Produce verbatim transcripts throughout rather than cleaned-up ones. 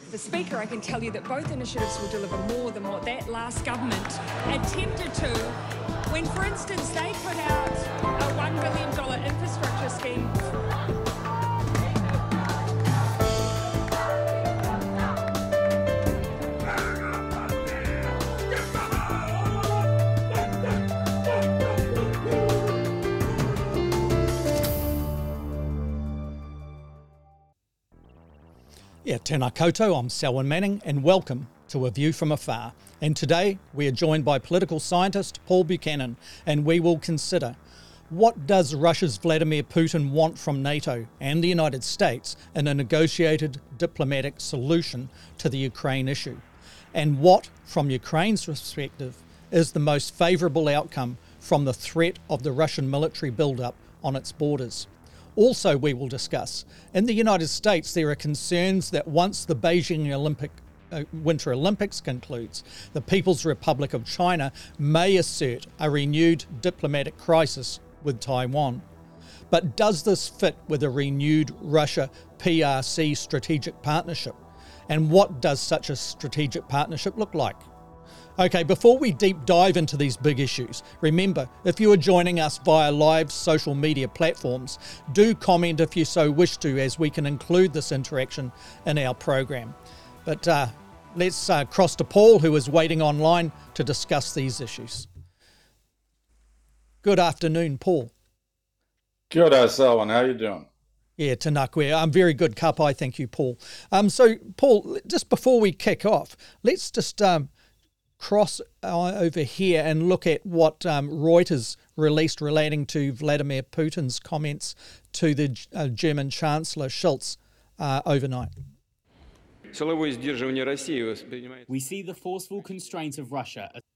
the Speaker, I can tell you that both initiatives will deliver more than what that last government attempted to when, for instance, they put out a one billion dollars infrastructure scheme. Yeah, tēnā koutou, I'm Selwyn Manning and welcome to A View from Afar. And today we are joined by political scientist Paul Buchanan, and we will consider what does Russia's Vladimir Putin want from NATO and the United States in a negotiated diplomatic solution to the Ukraine issue, and what, from Ukraine's perspective, is the most favourable outcome from the threat of the Russian military build-up on its borders. Also, we will discuss, in the United States, there are concerns that once the Beijing Olympic, uh, Winter Olympics concludes, the People's Republic of China may assert a renewed diplomatic crisis with Taiwan. But does this fit with a renewed Russia-P R C strategic partnership? And what does such a strategic partnership look like? Okay, before we deep dive into these big issues, remember, if you are joining us via live social media platforms, do comment if you so wish to, as we can include this interaction in our program. But uh, let's uh, cross to Paul, who is waiting online to discuss these issues. Good afternoon, Paul. Kia ora, Selwyn. How are you doing? Yeah, tēnā koe. I'm very good, ka pai. Thank you, Paul. Um, so, Paul, just before we kick off, let's just Um, cross uh, over here and look at what um, Reuters released relating to Vladimir Putin's comments to the uh, German Chancellor Scholz uh, overnight. We see the forceful constraint of Russia as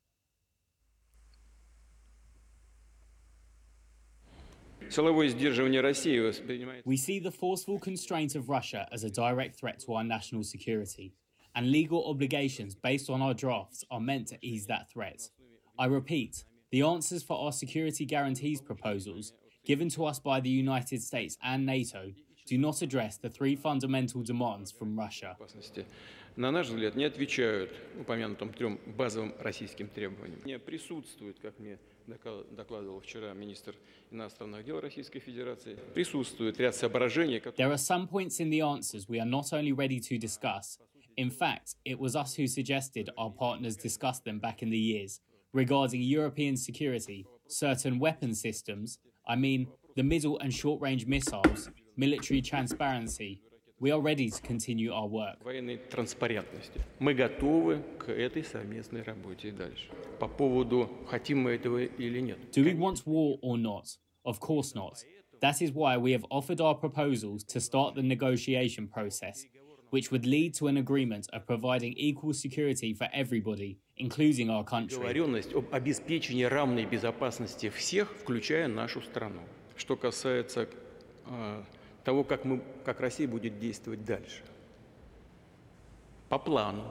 We see the forceful constraint of Russia as a direct threat to our national security, and legal obligations based on our drafts are meant to ease that threat. I repeat, the answers for our security guarantees proposals, given to us by the United States and NATO, do not address the three fundamental demands from Russia. На наш взгляд, не отвечают упомянутым трем базовым российским требованиям. Не присутствует, как мне докладывал вчера министр иностранных дел Российской Федерации, присутствует ряд соображений. There are some points in the answers we are not only ready to discuss. In fact, it was us who suggested our partners discuss them back in the years, regarding European security, certain weapon systems, I mean, the middle and short-range missiles, military transparency. We are ready to continue our work. Военной транспарентности. Мы готовы к этой совместной работе дальше. По поводу, хотим мы этого или нет. Do we want war or not? Of course not. That is why we have offered our proposals to start the negotiation process, which would lead to an agreement of providing equal security for everybody, including our country. Договоренность об обеспечении равной безопасности всех, включая нашу страну. Что касается э, того, как мы, как Россия будет действовать дальше. По плану.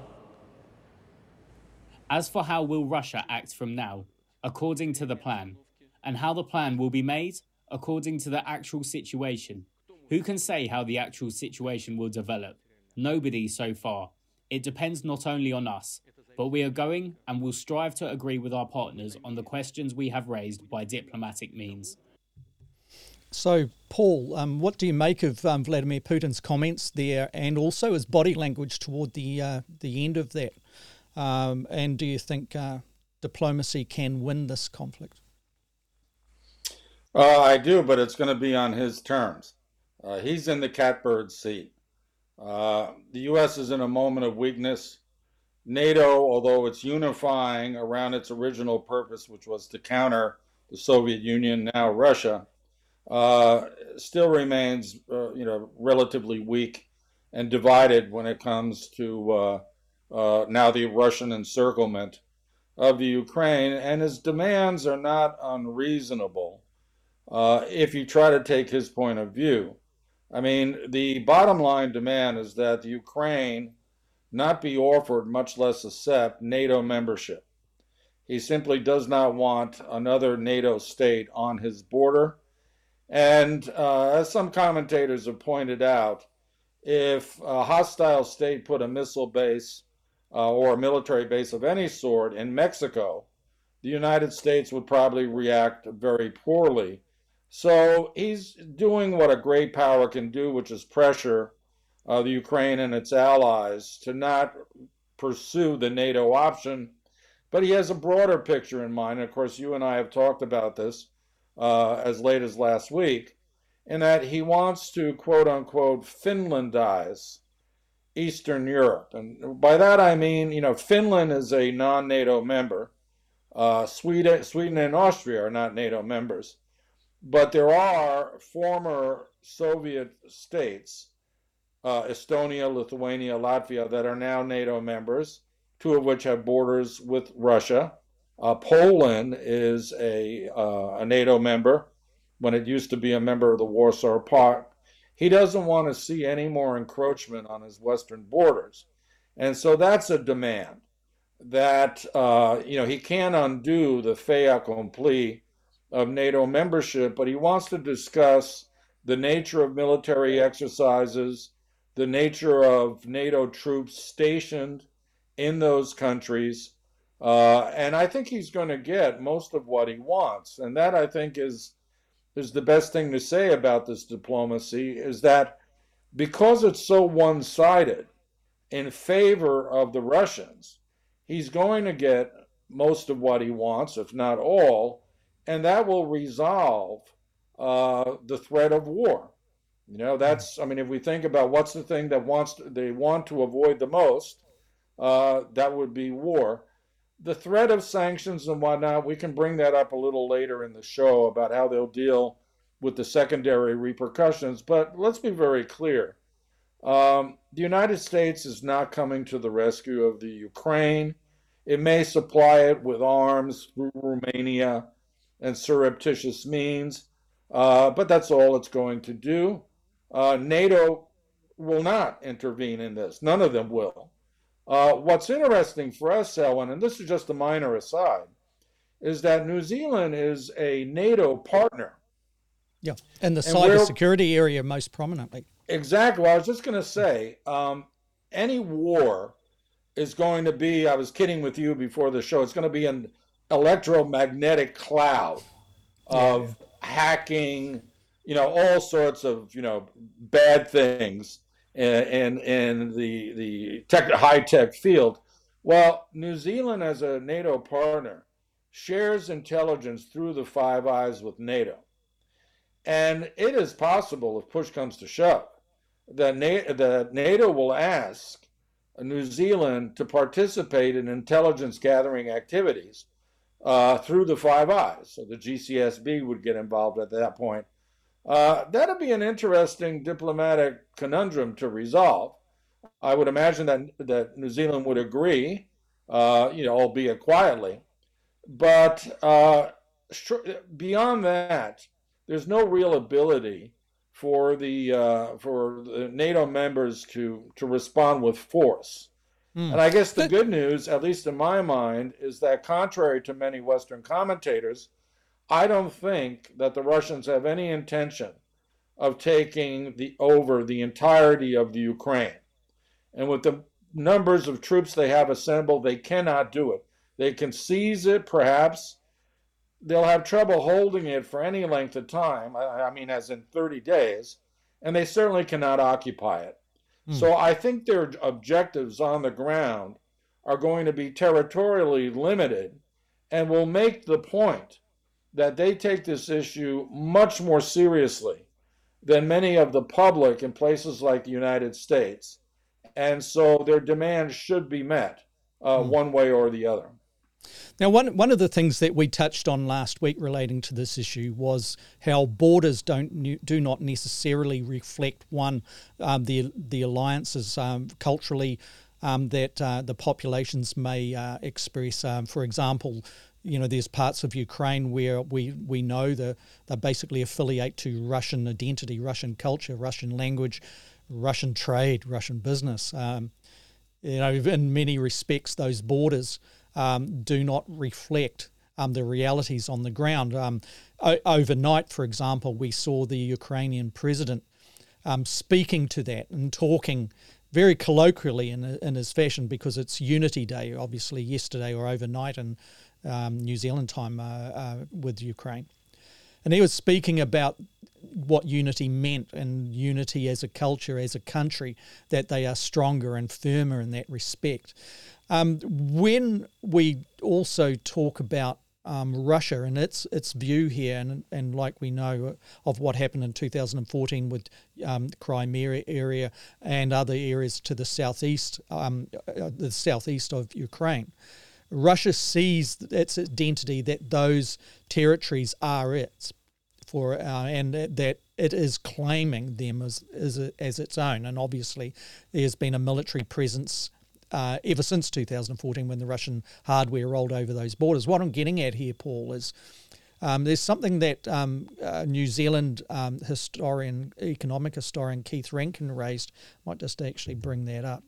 As for how will Russia act from now, according to the plan, and how the plan will be made, according to the actual situation. Who can say how the actual situation will develop? Nobody so far. It depends not only on us, but we are going and will strive to agree with our partners on the questions we have raised by diplomatic means. So, Paul, um, what do you make of um, Vladimir Putin's comments there, and also his body language toward the uh, the end of that? Um, and do you think uh, diplomacy can win this conflict? Uh, I do, but it's going to be on his terms. Uh, he's in the catbird seat. Uh, the U S is in a moment of weakness. NATO, although it's unifying around its original purpose, which was to counter the Soviet Union, now Russia, uh, still remains, uh, you know, relatively weak and divided when it comes to uh, uh, now the Russian encirclement of the Ukraine. And his demands are not unreasonable uh, if you try to take his point of view. I mean, the bottom line demand is that the Ukraine not be offered, much less accept, NATO membership. He simply does not want another NATO state on his border. And uh, as some commentators have pointed out, if a hostile state put a missile base uh, or a military base of any sort in Mexico, the United States would probably react very poorly. So he's doing what a great power can do, which is pressure uh, the Ukraine and its allies to not pursue the NATO option. But he has a broader picture in mind. And of course, you and I have talked about this uh, as late as last week, in that he wants to, quote unquote, Finlandize Eastern Europe. And by that I mean, you know, Finland is a non-NATO member. Uh, Sweden, Sweden and Austria are not NATO members. But there are former Soviet states, uh, Estonia, Lithuania, Latvia, that are now NATO members, two of which have borders with Russia. Uh, Poland is a, uh, a NATO member when it used to be a member of the Warsaw Pact. He doesn't want to see any more encroachment on his western borders. And so that's a demand that, uh, you know, he can't undo the fait accompli of NATO membership, but he wants to discuss the nature of military exercises, the nature of NATO troops stationed in those countries, uh, and I think he's going to get most of what he wants. And that, I think, is is the best thing to say about this diplomacy, is that because it's so one-sided in favor of the Russians, he's going to get most of what he wants, if not all, and that will resolve uh, the threat of war. You know, that's, I mean, if we think about what's the thing that wants to, they want to avoid the most, uh, that would be war. The threat of sanctions and whatnot, we can bring that up a little later in the show about how they'll deal with the secondary repercussions. But let's be very clear. Um, the United States is not coming to the rescue of the Ukraine. It may supply it with arms through Romania and surreptitious means, uh, but that's all it's going to do. Uh, NATO will not intervene in this. None of them will. Uh, what's interesting for us, Selwyn, and this is just a minor aside, is that New Zealand is a NATO partner. Yeah, and the cybersecurity area most prominently. Exactly. Well, I was just going to say, um, any war is going to be, I was kidding with you before the show, it's going to be an electromagnetic cloud of yeah. hacking, you know, all sorts of, you know, bad things in, in the, the tech, high-tech field. Well, New Zealand, as a NATO partner, shares intelligence through the Five Eyes with NATO. And it is possible, if push comes to shove, that, Na- that NATO will ask New Zealand to participate in intelligence gathering activities uh, through the Five Eyes. So the G C S B would get involved at that point. Uh, that'd be an interesting diplomatic conundrum to resolve. I would imagine that that New Zealand would agree, uh, you know, albeit quietly. But uh, beyond that, there's no real ability for the uh, for the NATO members to to respond with force. Mm. And I guess the good news, at least in my mind, is that contrary to many Western commentators, I don't think that the Russians have any intention of taking the over the entirety of the Ukraine. And with the numbers of troops they have assembled, they cannot do it. They can seize it, perhaps. They'll have trouble holding it for any length of time, I mean, as in thirty days, and they certainly cannot occupy it. Mm. So I think their objectives on the ground are going to be territorially limited and will make the point that they take this issue much more seriously than many of the public in places like the United States. And so their demands should be met uh, mm. one way or the other. Now, one one of the things that we touched on last week relating to this issue was how borders don't do not necessarily reflect one um, the the alliances um, culturally um, that uh, the populations may uh, express. Um, for example, you know, there's parts of Ukraine where we we know that they basically affiliate to Russian identity, Russian culture, Russian language, Russian trade, Russian business. Um, you know, in many respects, those borders Um, do not reflect um, the realities on the ground. Um, o- overnight, for example, we saw the Ukrainian president um, speaking to that and talking very colloquially in, in his fashion, because it's Unity Day, obviously yesterday or overnight in um, New Zealand time uh, uh, with Ukraine. And he was speaking about what unity meant, and unity as a culture, as a country, that they are stronger and firmer in that respect. Um, when we also talk about um, Russia and its its view here, and, and like we know of what happened in two thousand fourteen with um, the Crimea area and other areas to the southeast, um, uh, the southeast of Ukraine, Russia sees its identity that those territories are its, for uh, and that it is claiming them as as, as its own. And obviously, there's been a military presence uh, ever since two thousand fourteen when the Russian hardware rolled over those borders. What I'm getting at here, Paul, is um, there's something that um, uh, New Zealand um, historian, economic historian Keith Rankin raised. I might just actually bring that up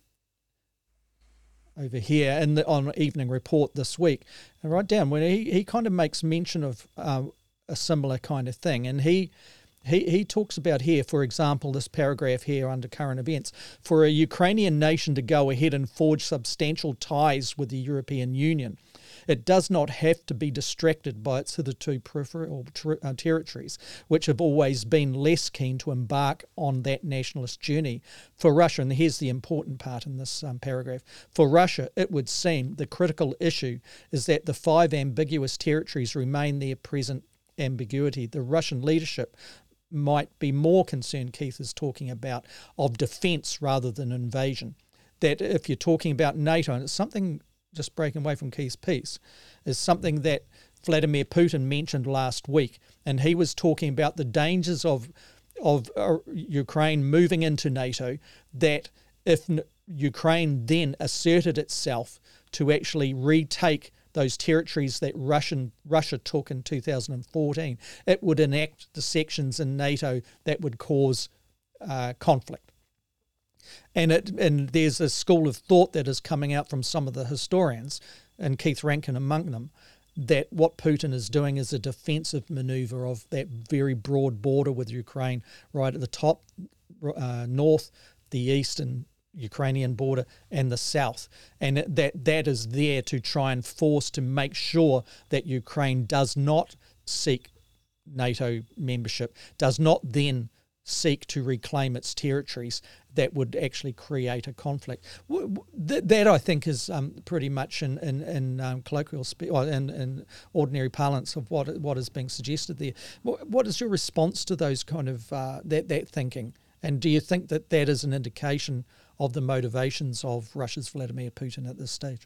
over here in the on Evening Report this week, and write down when he, he kind of makes mention of uh, a similar kind of thing. And he he he talks about here, for example, this paragraph here under current events: for a Ukrainian nation to go ahead and forge substantial ties with the European Union, it does not have to be distracted by its hitherto peripheral ter- uh, territories, which have always been less keen to embark on that nationalist journey. For Russia, and here's the important part in this um, paragraph, for Russia, it would seem the critical issue is that the five ambiguous territories remain their present ambiguity. The Russian leadership might be more concerned, Keith is talking about, of defence rather than invasion. That if you're talking about NATO, and it's something, just breaking away from Keith's piece, is something that Vladimir Putin mentioned last week, and he was talking about the dangers of of uh, Ukraine moving into NATO, that if N- Ukraine then asserted itself to actually retake those territories that Russian Russia took in two thousand fourteen, it would enact the sections in NATO that would cause uh, conflict. And it and there's a school of thought that is coming out from some of the historians, and Keith Rankin among them, that what Putin is doing is a defensive maneuver of that very broad border with Ukraine, right at the top, uh, north, the east, and Ukrainian border, and the south, and that that is there to try and force to make sure that Ukraine does not seek NATO membership, does not then seek to reclaim its territories that would actually create a conflict. That, that I think is um, pretty much in in, in um, colloquial spe- or in, in ordinary parlance of what what is being suggested there. What, what is your response to those kind of uh, that that thinking? And do you think that that is an indication of the motivations of Russia's Vladimir Putin at this stage?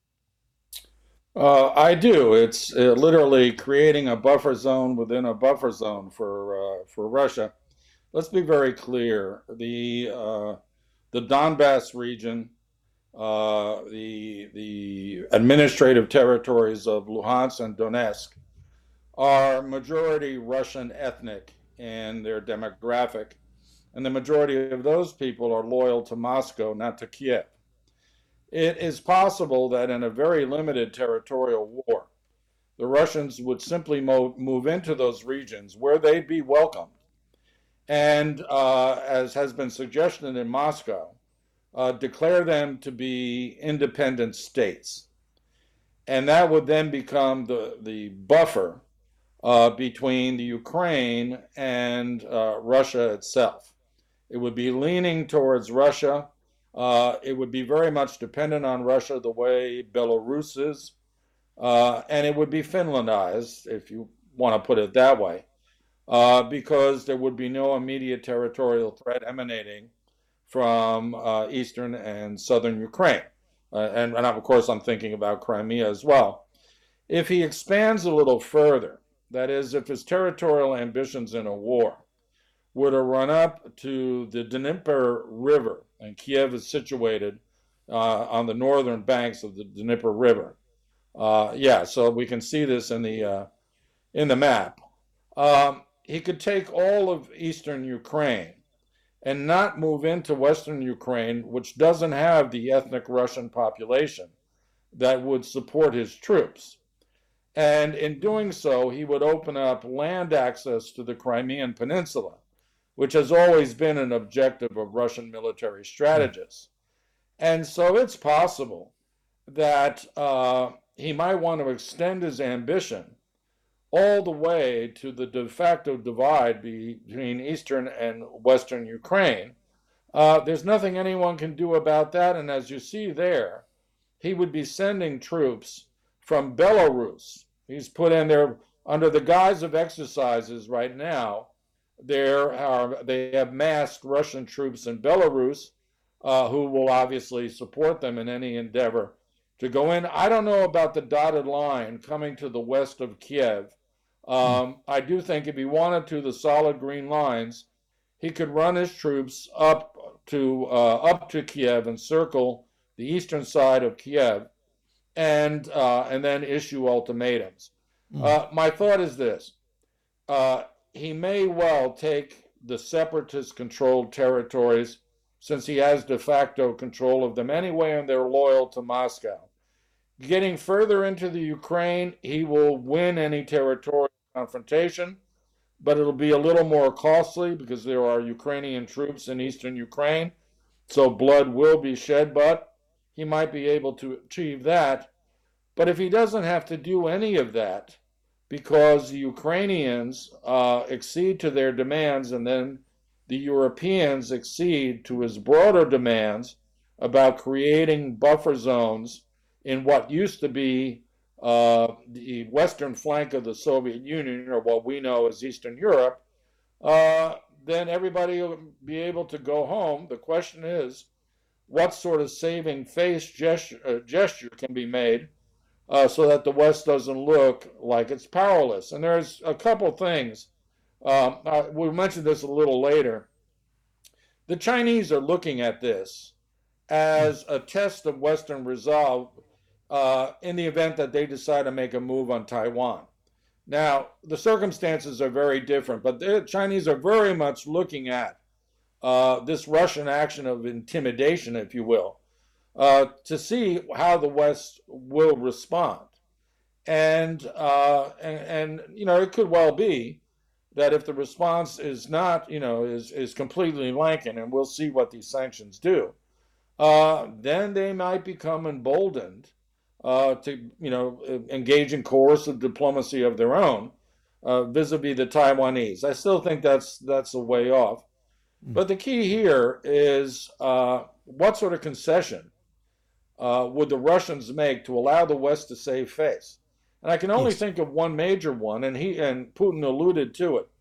Uh, I do. It's uh, literally creating a buffer zone within a buffer zone for uh, for Russia. Let's be very clear. The uh, the Donbass region, uh, the the administrative territories of Luhansk and Donetsk, are majority Russian ethnic in their demographic. And the majority of those people are loyal to Moscow, not to Kiev. It is possible that in a very limited territorial war, the Russians would simply mo- move into those regions where they'd be welcomed. And uh, as has been suggested in Moscow, uh, declare them to be independent states. And that would then become the, the buffer uh, between the Ukraine and uh, Russia itself. It would be leaning towards Russia. Uh, it would be very much dependent on Russia the way Belarus is. Uh, and it would be Finlandized, if you want to put it that way, uh, because there would be no immediate territorial threat emanating from uh, eastern and southern Ukraine. Uh, and, and of course, I'm thinking about Crimea as well. If he expands a little further, that is, if his territorial ambitions in a war were to run up to the Dnieper River, and Kiev is situated uh, on the northern banks of the Dnieper River. Uh, yeah, so we can see this in the uh, in the map. Um, he could take all of eastern Ukraine and not move into western Ukraine, which doesn't have the ethnic Russian population that would support his troops. And in doing so, he would open up land access to the Crimean Peninsula, which has always been an objective of Russian military strategists. And so it's possible that uh, he might want to extend his ambition all the way to the de facto divide between eastern and western Ukraine. Uh, there's nothing anyone can do about that, and as you see there, he would be sending troops from Belarus. He's put in there under the guise of exercises right now. There are, they have massed Russian troops in Belarus uh, who will obviously support them in any endeavor to go in. I don't know about the dotted line coming to the west of Kiev. Um, I do think if he wanted to, the solid green lines, he could run his troops up to uh, up to Kiev and circle the eastern side of Kiev, and uh, and then issue ultimatums. Mm. Uh, my thought is this: uh, he may well take the separatist-controlled territories, since he has de facto control of them anyway, and they're loyal to Moscow. Getting further into the Ukraine, he will win any territorial confrontation, but it'll be a little more costly because there are Ukrainian troops in eastern Ukraine, so blood will be shed, but he might be able to achieve that. But if he doesn't have to do any of that, because the Ukrainians uh, accede to their demands and then the Europeans accede to his broader demands about creating buffer zones in what used to be uh, the western flank of the Soviet Union, or what we know as Eastern Europe, uh, then everybody will be able to go home. The question is, what sort of saving face gesture, uh, gesture can be made uh, so that the West doesn't look like it's powerless? And there's a couple things. Um, uh, we'll mention this a little later. The Chinese are looking at this as a test of Western resolve uh, in the event that they decide to make a move on Taiwan. Now, the circumstances are very different, but the Chinese are very much looking at uh, this Russian action of intimidation, if you will, uh, to see how the West will respond. And, uh, and, and, you know, it could well be that if the response is not, you know, is, is completely lanking, and we'll see what these sanctions do, uh, then they might become emboldened uh, to, you know, engage in coercive diplomacy of their own uh, vis-a-vis the Taiwanese. I still think that's, that's a way off. Mm. But the key here is uh, what sort of concession uh, would the Russians make to allow the West to save face? And I can only yes. think of one major one, and he and Putin alluded to it.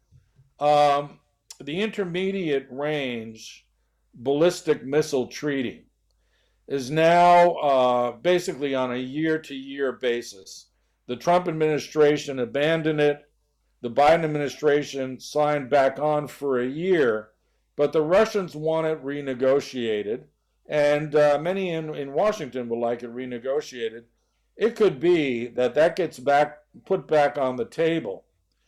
Um, the intermediate range ballistic missile treaty is now uh, basically on a year-to-year basis. The Trump administration abandoned it. The Biden administration signed back on for a year, but the Russians want it renegotiated, and uh, many in, in Washington would like it renegotiated. It could be that that gets back put back on the table,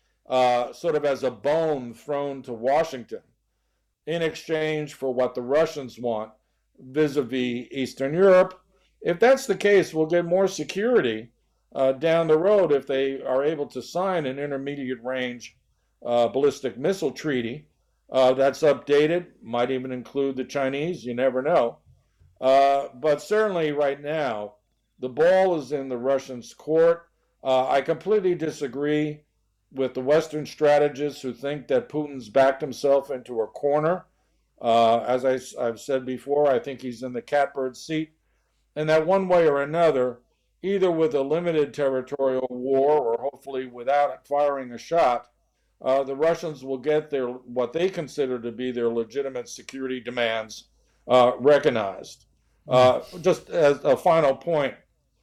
uh, sort of as a bone thrown to Washington in exchange for what the Russians want vis-a-vis Eastern Europe. If that's the case, we'll get more security uh, down the road if they are able to sign an intermediate range uh, ballistic missile treaty uh, that's updated, might even include the Chinese, you never know. Uh, but certainly right now, the ball is in the Russians' court. Uh, I completely disagree with the Western strategists who think that Putin's backed himself into a corner. Uh, as I, I've said before, I think he's in the catbird seat. And that one way or another, either with a limited territorial war or hopefully without firing a shot, uh, the Russians will get their what they consider to be their legitimate security demands uh, recognized. Uh, just as a final point,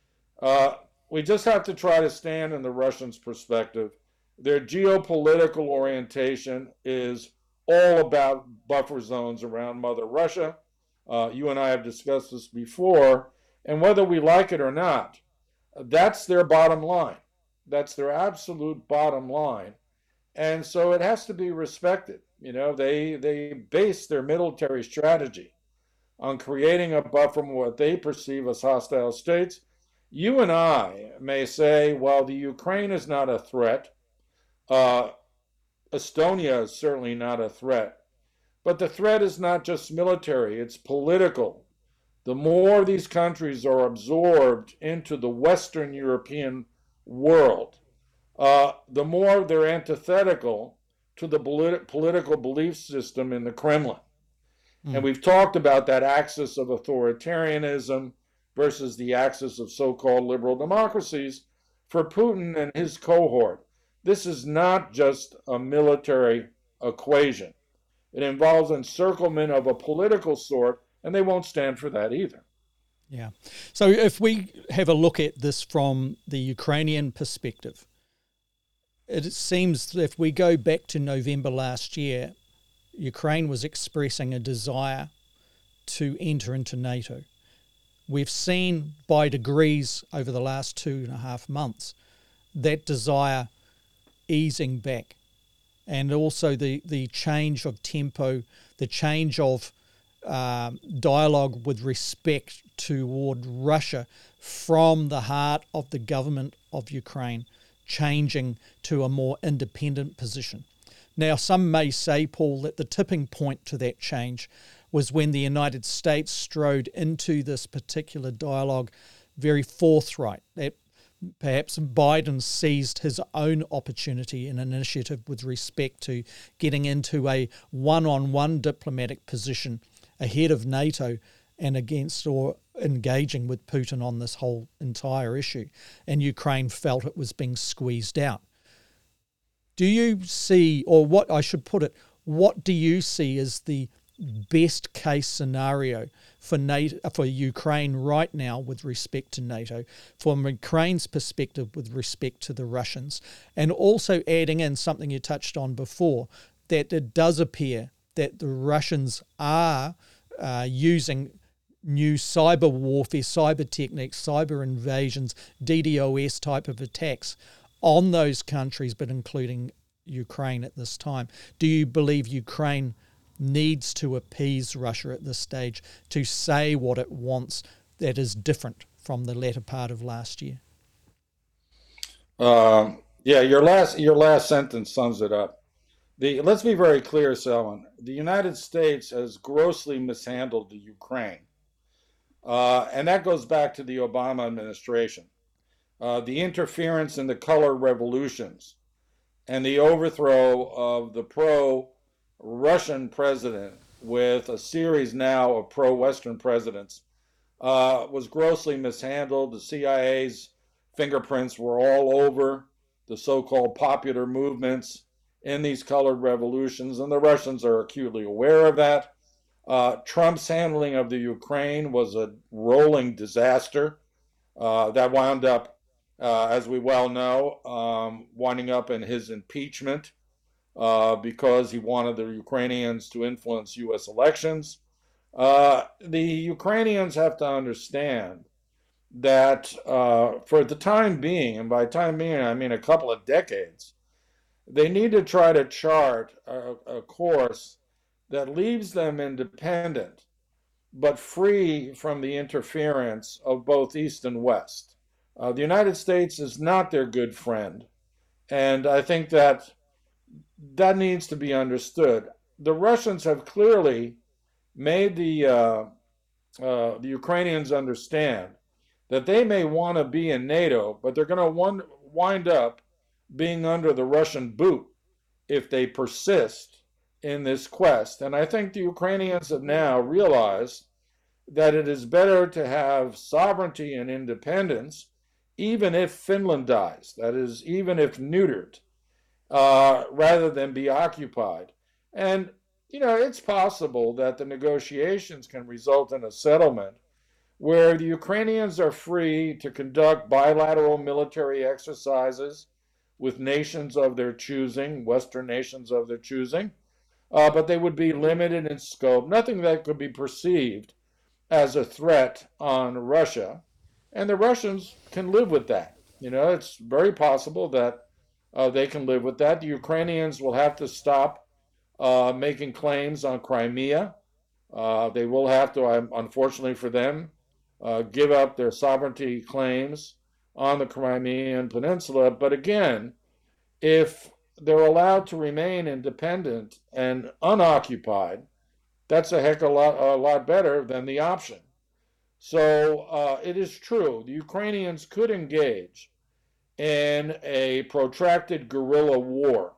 uh, we just have to try to stand in the Russians' perspective. Their geopolitical orientation is all about buffer zones around Mother Russia. Uh, you and I have discussed this before, and whether we like it or not, that's their bottom line. That's their absolute bottom line. And so it has to be respected. You know, they, they base their military strategy on creating a buffer from what they perceive as hostile states. You and I may say, well, the Ukraine is not a threat. Uh, Estonia is certainly not a threat. But the threat is not just military, it's political. The more these countries are absorbed into the Western European world, uh, the more they're antithetical to the polit- political belief system in the Kremlin. Mm. And we've talked about that axis of authoritarianism versus the axis of so-called liberal democracies. For Putin and his cohort, this is not just a military equation. It involves encirclement of a political sort, and they won't stand for that either. Yeah. So if we have a look at this from the Ukrainian perspective, it seems that if we go back to November last year, Ukraine was expressing a desire to enter into NATO. We've seen by degrees over the last two and a half months that desire easing back, and also the, the change of tempo, the change of um, dialogue with respect toward Russia from the heart of the government of Ukraine, changing to a more independent position. Now, some may say, Paul, that the tipping point to that change was when the United States strode into this particular dialogue very forthright, that perhaps Biden seized his own opportunity and initiative with respect to getting into a one-on-one diplomatic position ahead of NATO and against or engaging with Putin on this whole entire issue. And Ukraine felt it was being squeezed out. Do you see, or what I should put it, what do you see as the best case scenario for NATO, for Ukraine right now with respect to NATO, from Ukraine's perspective with respect to the Russians, and also adding in something you touched on before, that it does appear that the Russians are uh, using new cyber warfare, cyber techniques, cyber invasions, D DoS type of attacks on those countries, but including Ukraine at this time. Do you believe Ukraine needs to appease Russia at this stage to say what it wants that is different from the latter part of last year? Um, yeah, your last your last sentence sums it up. The let's be very clear, Selwyn. The United States has grossly mishandled the Ukraine, uh, and that goes back to the Obama administration. Uh, the interference in the color revolutions and the overthrow of the pro-Russian president with a series now of pro-Western presidents uh, was grossly mishandled. The C I A's fingerprints were all over the so-called popular movements in these colored revolutions, and the Russians are acutely aware of that. Uh, Trump's handling of the Ukraine was a rolling disaster uh, that wound up Uh, as we well know, um, winding up in his impeachment uh, because he wanted the Ukrainians to influence U S elections. Uh, the Ukrainians have to understand that uh, for the time being, and by time being I mean a couple of decades, they need to try to chart a, a course that leaves them independent, but free from the interference of both East and West. Uh, the United States is not their good friend, and I think that that needs to be understood. The Russians have clearly made the uh, uh, the Ukrainians understand that they may want to be in NATO, but they're going to wind up being under the Russian boot if they persist in this quest. And I think the Ukrainians have now realized that it is better to have sovereignty and independence, even if Finland dies, that is, even if neutered, uh, rather than be occupied. And, you know, it's possible that the negotiations can result in a settlement where the Ukrainians are free to conduct bilateral military exercises with nations of their choosing, Western nations of their choosing, uh, but they would be limited in scope, nothing that could be perceived as a threat on Russia. And the Russians can live with that. You know, it's very possible that uh, they can live with that. The Ukrainians will have to stop uh, making claims on Crimea. Uh, they will have to, unfortunately for them, uh, give up their sovereignty claims on the Crimean Peninsula. But again, if they're allowed to remain independent and unoccupied, that's a heck of a lot, a lot better than the option. So uh, it is true, the Ukrainians could engage in a protracted guerrilla war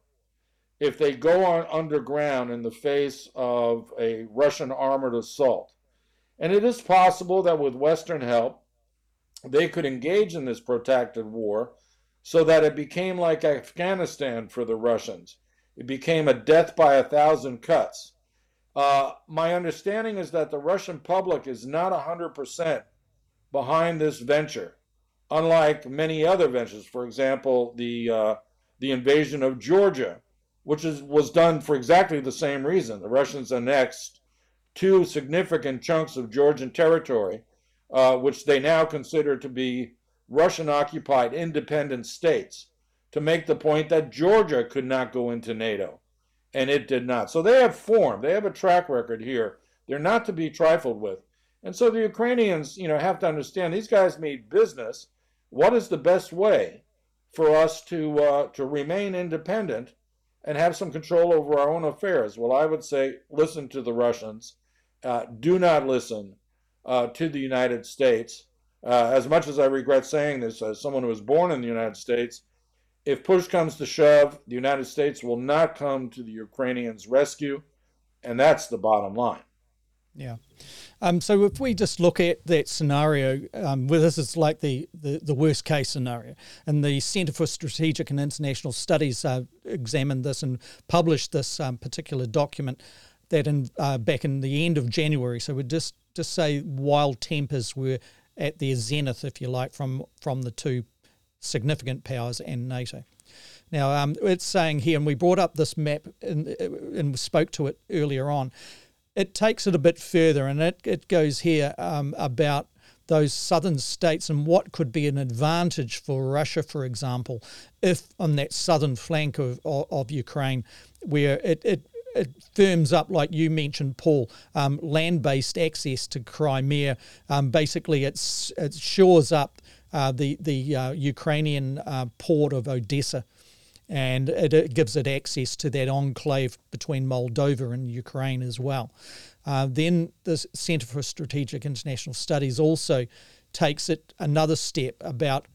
if they go on underground in the face of a Russian armored assault. And it is possible that with Western help, they could engage in this protracted war so that it became like Afghanistan for the Russians. It became a death by a thousand cuts. Uh, my understanding is that the Russian public is not one hundred percent behind this venture, unlike many other ventures. For example, the uh, the invasion of Georgia, which is, was done for exactly the same reason. The Russians annexed two significant chunks of Georgian territory, uh, which they now consider to be Russian-occupied independent states, to make the point that Georgia could not go into NATO, and it did not. So they have formed, they have a track record here. They're not to be trifled with. And so the Ukrainians, you know, have to understand these guys made business. What is the best way for us to uh, to remain independent and have some control over our own affairs? Well, I would say listen to the Russians. Uh, do not listen uh, to the United States. Uh, as much as I regret saying this, as someone who was born in the United States, if push comes to shove, the United States will not come to the Ukrainians' rescue, and that's the bottom line. Yeah. Um, so if we just look at that scenario, um, well, this is like the, the, the worst case scenario, and the Centre for Strategic and International Studies uh, examined this and published this um, particular document that in uh, back in the end of January. So we'd just, just say while tempers were at their zenith, if you like, from, from the two significant powers and NATO. Now, um, it's saying here, and we brought up this map and, and spoke to it earlier on, it takes it a bit further, and it, it goes here um, about those southern states and what could be an advantage for Russia, for example, if on that southern flank of, of, of Ukraine, where it, it, it firms up, like you mentioned, Paul, um, land-based access to Crimea. Um, basically, it's, it shores up uh, the, the uh, Ukrainian uh, port of Odessa, and it, it gives it access to that enclave between Moldova and Ukraine as well. Uh, then the Centre for Strategic International Studies also takes it another step about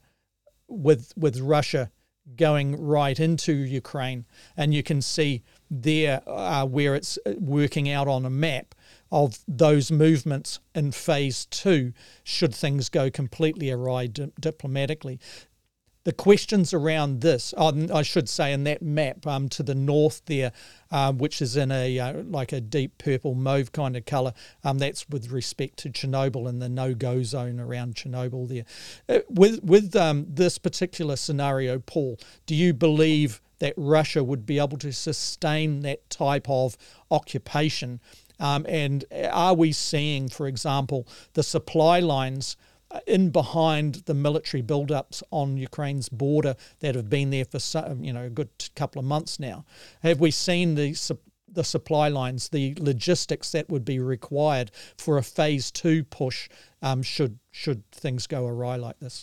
with with Russia going right into Ukraine, and you can see there uh, where it's working out on a map of those movements in phase two should things go completely awry di- diplomatically. The questions around this, oh, I should say, in that map um, to the north there, uh, which is in a uh, like a deep purple mauve kind of colour, um, that's with respect to Chernobyl and the no-go zone around Chernobyl there. Uh, with with um, this particular scenario, Paul, do you believe that Russia would be able to sustain that type of occupation? Um, and are we seeing, for example, the supply lines in behind the military build-ups on Ukraine's border that have been there for some, you know, a good couple of months now? Have we seen the the supply lines, the logistics that would be required for a phase two push um, should should things go awry like this?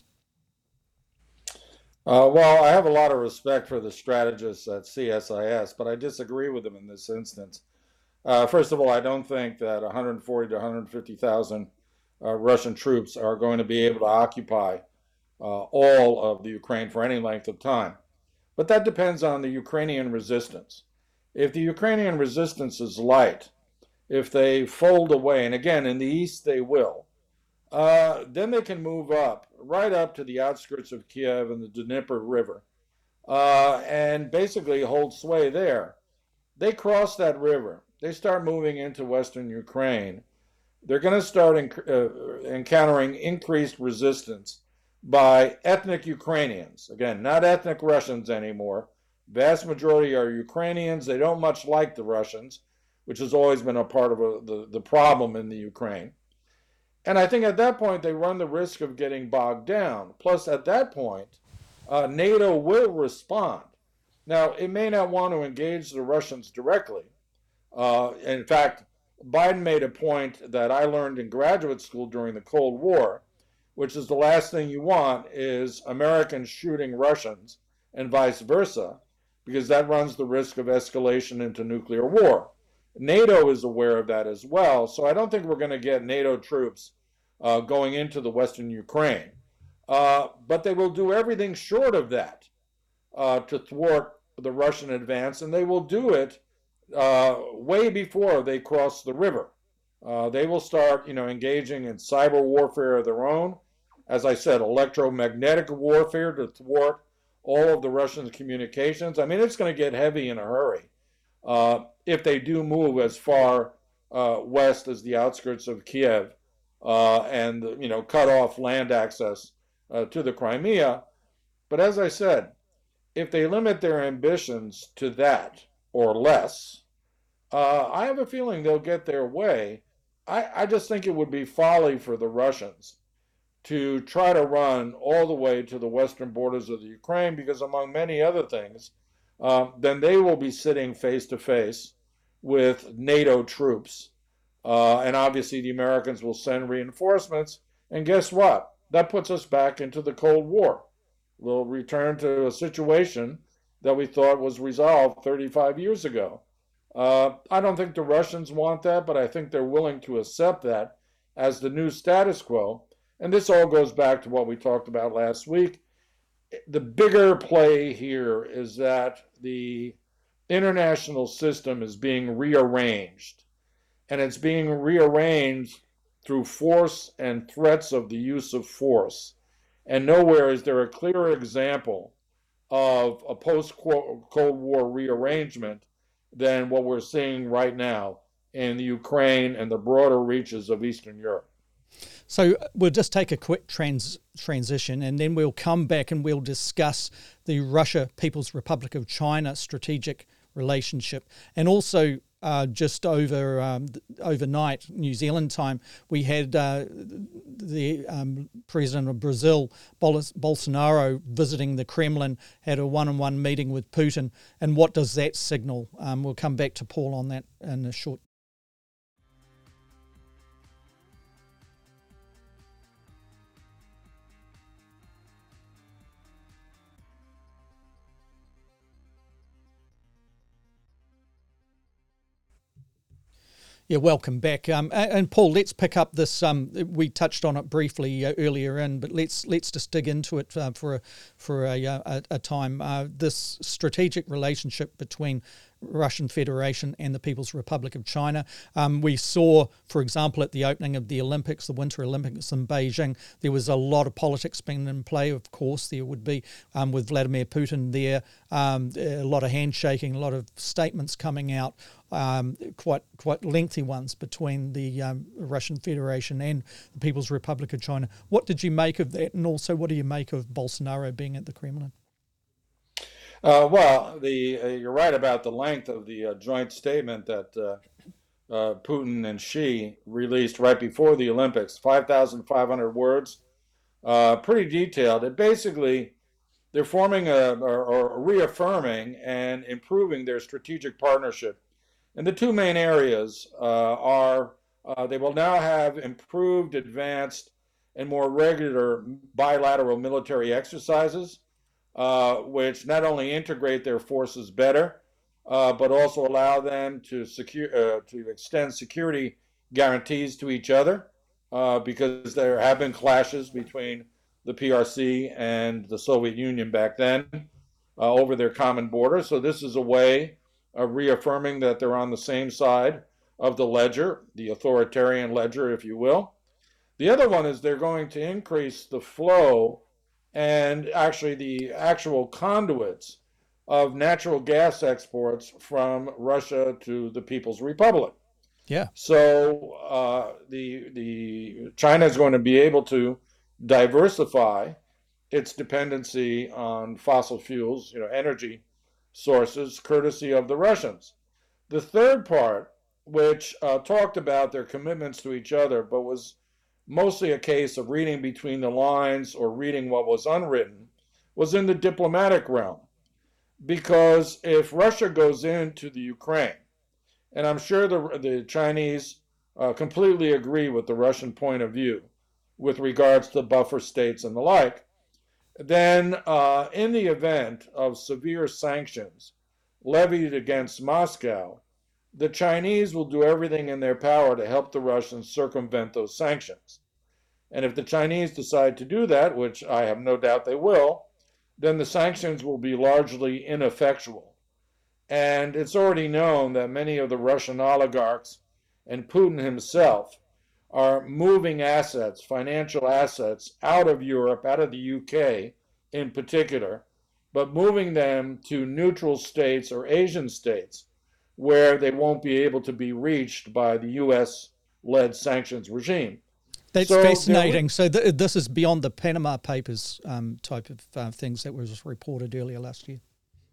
Uh, well, I have a lot of respect for the strategists at C S I S, but I disagree with them in this instance. Uh, first of all, I don't think that one hundred forty to one hundred fifty thousand Uh, Russian troops are going to be able to occupy uh, all of the Ukraine for any length of time. But that depends on the Ukrainian resistance. If the Ukrainian resistance is light, if they fold away, and again, in the east they will, uh, then they can move up, right up to the outskirts of Kiev and the Dnieper River, uh, and basically hold sway there. They cross that river. They start moving into western Ukraine. They're going to start enc- uh, encountering increased resistance by ethnic Ukrainians. Again, not ethnic Russians anymore. Vast majority are Ukrainians. They don't much like the Russians, which has always been a part of a, the, the problem in the Ukraine. And I think at that point, they run the risk of getting bogged down. Plus, at that point, uh, NATO will respond. Now, it may not want to engage the Russians directly. Uh, in fact, Biden made a point that I learned in graduate school during the Cold War, which is the last thing you want is Americans shooting Russians and vice versa, because that runs the risk of escalation into nuclear war. NATO is aware of that as well. So I don't think we're going to get NATO troops uh, going into the Western Ukraine. Uh, but they will do everything short of that uh, to thwart the Russian advance, and they will do it uh, way before they cross the river. Uh, they will start, you know, engaging in cyber warfare of their own. As I said, electromagnetic warfare to thwart all of the Russian communications. I mean, it's going to get heavy in a hurry uh, if they do move as far uh, west as the outskirts of Kiev uh, and, you know, cut off land access uh, to the Crimea. But as I said, if they limit their ambitions to that or less, uh, I have a feeling they'll get their way. I, I just think it would be folly for the Russians to try to run all the way to the western borders of the Ukraine, because among many other things, uh, then they will be sitting face to face with NATO troops. Uh, and obviously the Americans will send reinforcements. And guess what? That puts us back into the Cold War. We'll return to a situation that we thought was resolved thirty-five years ago. Uh, I don't think the Russians want that, but I think they're willing to accept that as the new status quo. And this all goes back to what we talked about last week. The bigger play here is that the international system is being rearranged, and it's being rearranged through force and threats of the use of force. And nowhere is there a clearer example of a post-Cold War rearrangement than what we're seeing right now in the Ukraine and the broader reaches of Eastern Europe. So we'll just take a quick trans transition and then we'll come back and we'll discuss the Russia People's Republic of China strategic relationship. And also uh, just over um, overnight, New Zealand time, we had uh, the um, president of Brazil, Bolsonaro, visiting the Kremlin, had a one-on-one meeting with Putin. And what does that signal? Um, we'll come back to Paul on that in a short Yeah, welcome back. Um, and, and Paul, let's pick up this. Um, we touched on it briefly uh, earlier in, but let's let's just dig into it uh, for a, for a, a, a time. Uh, this strategic relationship between Russian Federation and the People's Republic of China. Um, we saw, for example, at the opening of the Olympics, the Winter Olympics in Beijing, there was a lot of politics being in play. Of course, there would be um, with Vladimir Putin there, um, a lot of handshaking, a lot of statements coming out, um, quite quite lengthy ones between the um, Russian Federation and the People's Republic of China. What did you make of that? And also, what do you make of Bolsonaro being at the Kremlin? Uh, well, the uh, you're right about the length of the uh, joint statement that uh, uh, Putin and Xi released right before the Olympics, five thousand five hundred words, uh, pretty detailed. It basically, they're forming a, or, or reaffirming and improving their strategic partnership. And the two main areas uh, are, uh, they will now have improved, advanced, and more regular bilateral military exercises, Uh, which not only integrate their forces better, uh, but also allow them to secure uh, to extend security guarantees to each other, uh, because there have been clashes between the P R C and the Soviet Union back then uh, over their common border. So this is a way of reaffirming that they're on the same side of the ledger, the authoritarian ledger, if you will. The other one is they're going to increase the flow and actually the actual conduits of natural gas exports from Russia to the People's Republic. Yeah. So uh, the the China is going to be able to diversify its dependency on fossil fuels, you know, energy sources, courtesy of the Russians. The third part, which uh, talked about their commitments to each other, but was mostly a case of reading between the lines or reading what was unwritten, was in the diplomatic realm. Because if Russia goes into the Ukraine, and I'm sure the, the Chinese uh, completely agree with the Russian point of view with regards to buffer states and the like, then uh, in the event of severe sanctions levied against Moscow, the Chinese will do everything in their power to help the Russians circumvent those sanctions. And if the Chinese decide to do that, which I have no doubt they will, then the sanctions will be largely ineffectual. And it's already known that many of the Russian oligarchs and Putin himself are moving assets, financial assets, out of Europe, out of the U K in particular, but moving them to neutral states or Asian states where they won't be able to be reached by the U S-led sanctions regime. That's so fascinating. So th- this is beyond the Panama Papers um, type of uh, things that was reported earlier last year.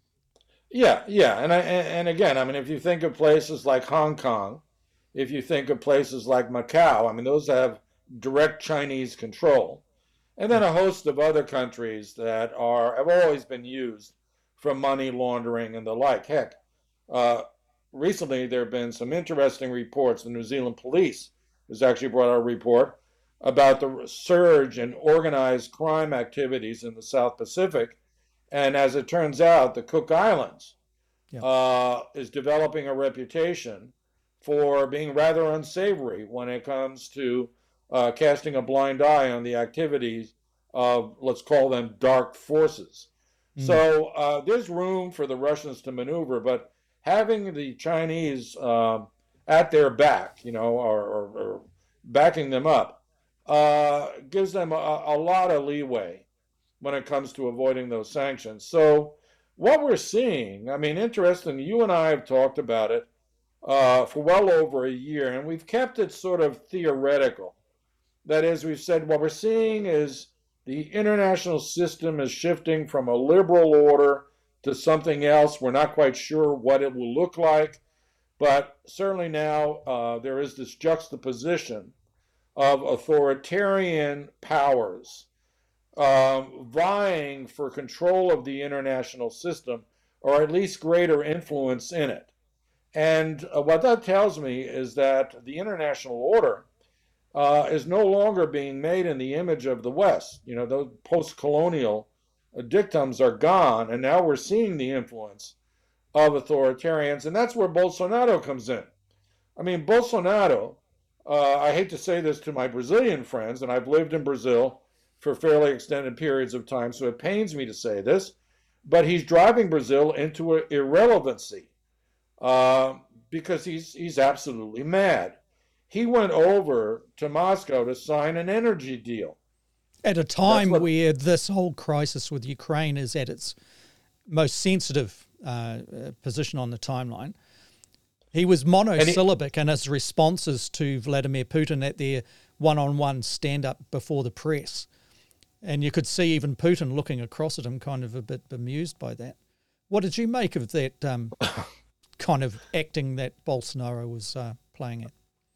Yeah, yeah, and I, and again, I mean, if you think of places like Hong Kong, if you think of places like Macau, I mean, those have direct Chinese control, and then a host of other countries that are have always been used for money laundering and the like. Heck, uh, recently there have been some interesting reports. The New Zealand police has actually brought out a report about the surge in organized crime activities in the South Pacific. And as it turns out, the Cook Islands yeah. uh, is developing a reputation for being rather unsavory when it comes to uh, casting a blind eye on the activities of, let's call them, dark forces. Mm. So uh, there's room for the Russians to maneuver, but having the Chinese uh, at their back, you know, or, or, or backing them up, uh, gives them a, a lot of leeway when it comes to avoiding those sanctions. So what we're seeing, I mean, interesting, you and I have talked about it uh, for well over a year, and we've kept it sort of theoretical. That is, we've said what we're seeing is the international system is shifting from a liberal order to something else. We're not quite sure what it will look like, but certainly now uh, there is this juxtaposition of authoritarian powers um, vying for control of the international system, or at least greater influence in it. And uh, what that tells me is that the international order uh, is no longer being made in the image of the West. You know, those post-colonial uh, dictums are gone, and now we're seeing the influence of authoritarians, and that's where Bolsonaro comes in. I mean, Bolsonaro, uh, I hate to say this to my Brazilian friends, and I've lived in Brazil for fairly extended periods of time, so it pains me to say this, but he's driving Brazil into irrelevancy uh, because he's he's absolutely mad. He went over to Moscow to sign an energy deal. At a time what, where this whole crisis with Ukraine is at its most sensitive uh, position on the timeline, he was monosyllabic he, in his responses to Vladimir Putin at their one-on-one stand-up before the press. And you could see even Putin looking across at him kind of a bit bemused by that. What did you make of that um, kind of acting that Bolsonaro was uh, playing at?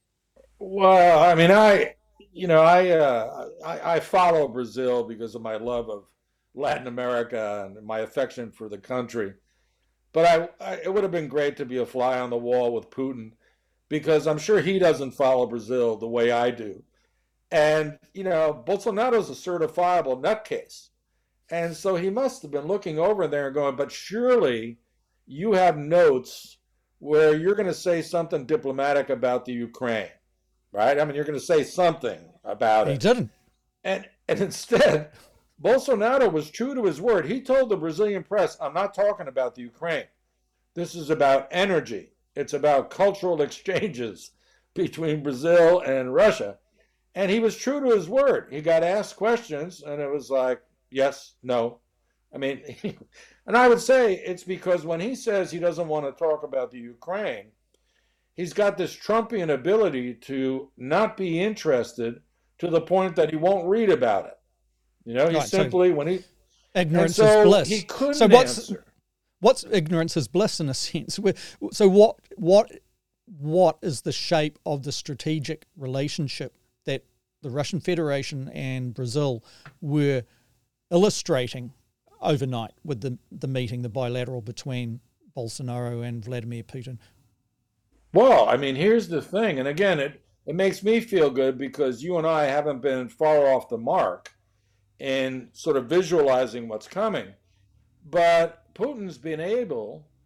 Well, I mean, I, you know, I, uh, I I follow Brazil because of my love of Latin America and my affection for the country. But I, I it would have been great to be a fly on the wall with Putin, because I'm sure he doesn't follow Brazil the way I do. And, you know, Bolsonaro's a certifiable nutcase. And so he must have been looking over there and going, but surely you have notes where you're going to say something diplomatic about the Ukraine, right? I mean, you're going to say something about it. He didn't. And, and instead, Bolsonaro was true to his word. He told the Brazilian press, I'm not talking about the Ukraine. This is about energy. It's about cultural exchanges between Brazil and Russia. And he was true to his word. He got asked questions, and it was like, yes, no. I mean, and I would say it's because when he says he doesn't want to talk about the Ukraine, he's got this Trumpian ability to not be interested to the point that he won't read about it. You know, he right, simply, so when he... Ignorance so is bliss. He couldn't so what's, answer. What's ignorance is bliss in a sense? So what, what, what is the shape of the strategic relationship that the Russian Federation and Brazil were illustrating overnight with the, the meeting, the bilateral between Bolsonaro and Vladimir Putin? Well, I mean, here's the thing. And again, it, it makes me feel good because you and I haven't been far off the mark in sort of visualizing what's coming. But Putin's been able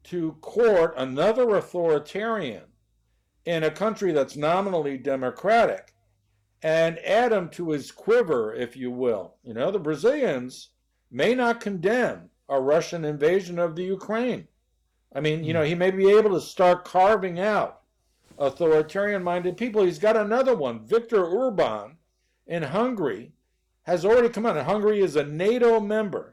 to court another authoritarian in a country that's nominally democratic and add him to his quiver, if you will. You know, the Brazilians may not condemn a Russian invasion of the Ukraine. I mean, you know, he may be able to start carving out authoritarian-minded people. He's got another one. Viktor Orban in Hungary has already come out. And Hungary is a NATO member.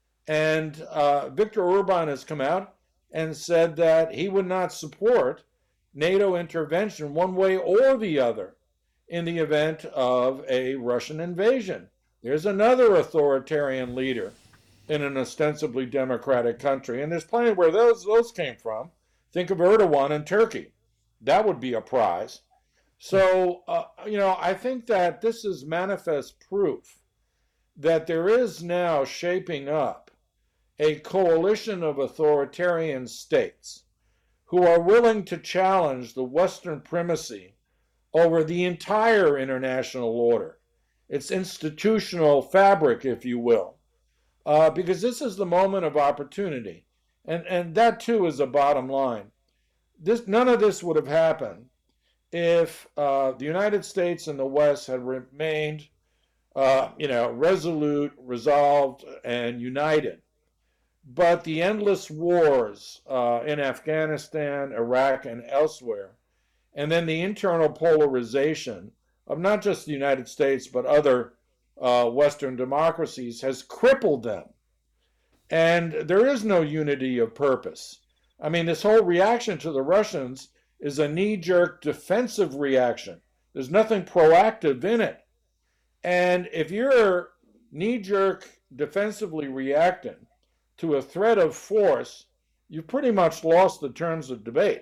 And uh, Viktor Orban has come out and said that he would not support NATO intervention one way or the other in the event of a Russian invasion. There's another authoritarian leader in an ostensibly democratic country, and there's plenty where those those came from. Think of Erdogan in Turkey. That would be a prize. So, uh, you know, I think that this is manifest proof that there is now shaping up a coalition of authoritarian states who are willing to challenge the Western primacy over the entire international order, its institutional fabric, if you will, uh, because this is the moment of opportunity. And, and that, too, is a bottom line. This, none of this would have happened if uh, the United States and the West had remained, uh, you know, resolute, resolved, and united. But the endless wars uh, in Afghanistan, Iraq, and elsewhere, and then the internal polarization of not just the United States, but other uh, Western democracies has crippled them. And there is no unity of purpose. I mean, this whole reaction to the Russians is a knee-jerk defensive reaction. There's nothing proactive in it. And if you're knee-jerk defensively reacting to a threat of force, you've pretty much lost the terms of debate.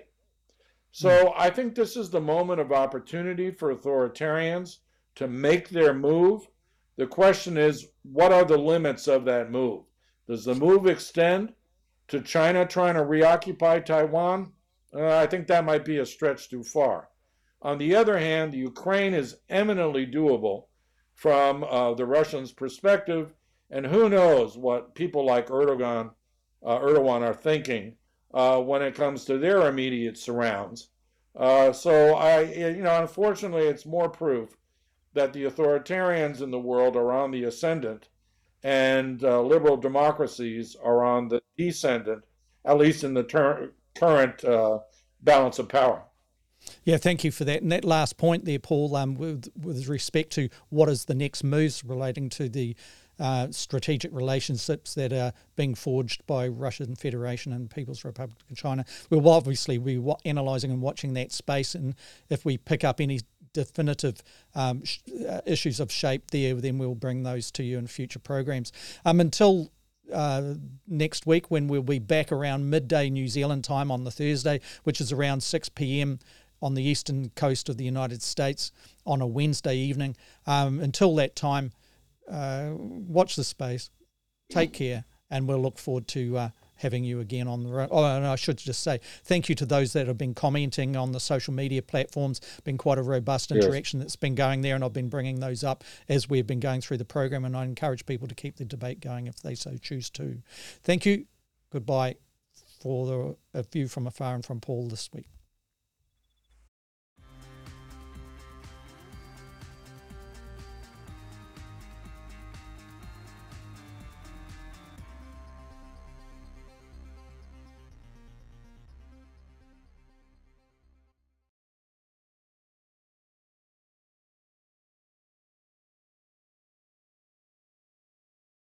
So I think this is the moment of opportunity for authoritarians to make their move. The question is, what are the limits of that move? Does the move extend to China trying to reoccupy Taiwan? Uh, I think that might be a stretch too far. On the other hand, the Ukraine is eminently doable from uh, the Russians' perspective, and who knows what people like Erdogan, uh, Erdogan are thinking uh, when it comes to their immediate surrounds. Uh, so I, you know, unfortunately, it's more proof that the authoritarians in the world are on the ascendant, and uh, liberal democracies are on the descendant, at least in the ter- current uh, balance of power. Yeah, thank you for that. And that last point there, Paul, um, with, with respect to what is the next moves relating to the uh, strategic relationships that are being forged by Russian Federation and People's Republic of China, we'll obviously be analysing and watching that space, and if we pick up any definitive um, sh- uh, issues of shape there, then we'll bring those to you in future programs. Um, until uh, next week, when we'll be back around midday New Zealand time on the Thursday, which is around six p.m. on the eastern coast of the United States on a Wednesday evening. Um, until that time, uh, watch the space, take care, and we'll look forward to uh, having you again on the road. Oh, and I should just say thank you to those that have been commenting on the social media platforms. Been quite a robust interaction yes. that's been going there, and I've been bringing those up as we've been going through the program, and I encourage people to keep the debate going if they so choose to. Thank you. Goodbye for the, a view from afar and from Paul this week.